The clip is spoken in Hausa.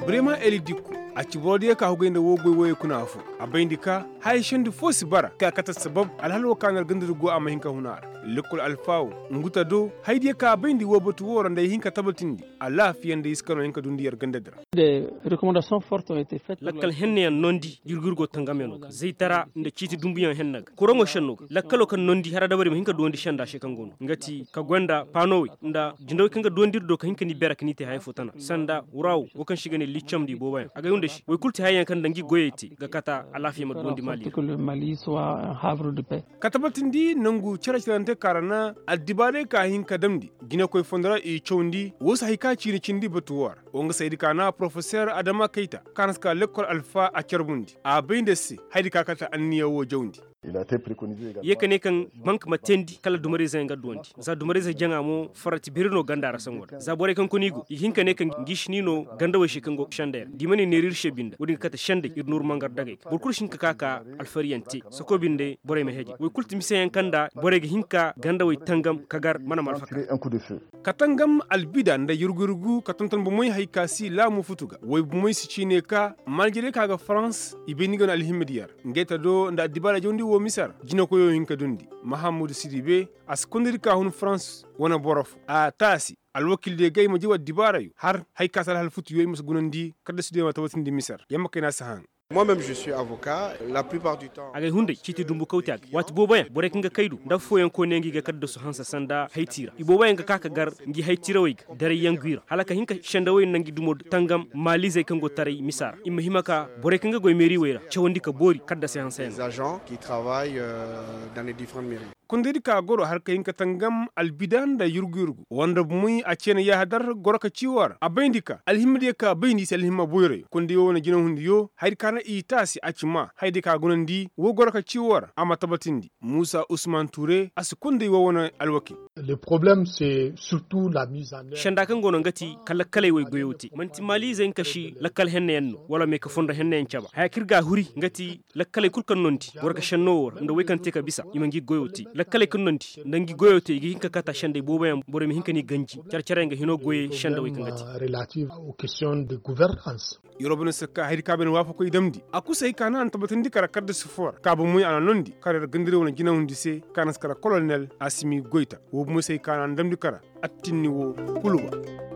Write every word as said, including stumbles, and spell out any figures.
brema eli dikku a cibode ka hugende wo goy woy kuna fu a bayndika hay shende fosi bara ka kata sabab alhalo kanal gandir go ama hinka hunar lekol alfaw nguta do haydi ka bayndi wo botu woro nday hinka tabatindi ala fiyande iskano hinka dundiyar gandadra des recommandations fortes ont été faites lakkal henne nondi jurgurgo tangameno zeitara nde citi dumbuyan hennaga kurongo shenno lakkalo kan nondi harada bari hinka dondi shanda shekangono ngati ka gwanda panowi nda jindo kanga dondirdo ka hinka ni berak ni te hay fotana sanda uraw wokan shigane liccamdi bobayan aga yunde shi way kulti hayan kan dangi goyeti ga kata alafiya ma dondi mali que le Mali soit un havre de paix katabatindi nangu charachante karana addibare ka hinka damdi gina koy fondara e chowndi wosa hayka chini chindi batuwar onga saydi kana professeur Adama Keita kanaska l'école Alpha a Kerbundi a bayndesi haydi ka kata anniya wo jawndi yekane kan bank matendi kala dumare zai ga dondi za dumare zai janga mo farati birno gandara sanwar za bore kan konigo yihinka ne kan gishnino gandawa shi kan go shander dimani nerir shebinda wudin kata shande irnur mangar dagay burkur shin kaka alfariyante sako binde bore me heji way kulti misayan kanda bore ga hinka gandawa tangam kagar mana malfaka katangam albida nda yurgurgu katantan bu moy haykasi la mu futuga way bu moy sicine ka malgré kaga France ibenigon alhimdiyar ngeta do nda dibala jondi wo misar jina ko yo hinka dundi Mahamoud Sidibe askondir ka hun France wana borof a tasi alwakil de gay mo jiwa dibara yu har haykasal hal futu yoy mus gunandi kada sude ma tawatindi misar yamma kayna sahan. Moi-même, je suis avocat. La plupart du temps. Agay hunde citi dumbu kawtiag wat boboya bore kinga kaydu da foyen ko nengi ga kaddo so hansa sanda haytira iboboya nga kaka gar ngi haytira way dare yanguira halaka hinka shenda way nangi dumo tangam malize kango tare misar imma himaka bore kinga goy mairie wayra chawndi ka bori kadda se hansa Les agents qui travaillent euh, dans les différentes mairies. kundiri ka goro har ka hinka tangam albidan da yurgurgu wanda muy a cene ya hadar goro ka ciwar a bayndika alhimdi ka bayndi sel himma boyre kundi wona jina hundi yo hayr kana itasi acima haydi ka gunandi wo goro ka ciwar ama tabatindi Musa Ousmane Touré as kundi wo wona alwaki. Le problème c'est surtout la mise en œuvre. Shanda kan gono ngati kala kala way goyoti manti mali zen kashi lakkal henne enno wala me ka fonda henne en caba hay kirga huri ngati lakkale kulkan nonti worka shanno wor ndo way kan te ka bisa imangi goyoti lakkale kan nonti ndangi goyote gi hinka kata shande bobayam bore mi hinka ni ganji charchare nga hino goye shanda way kan ngati relative aux questions de gouvernance. Yorobun sakka haydi ka ben wafa koy damdi akusay kana an tabatindi kara kadde sufor ka bu muy ana nondi kare gandire wona gina hundi se kanas kara colonel Asimi Goita wo mu sey kana damdi kara attinni wo kuluba.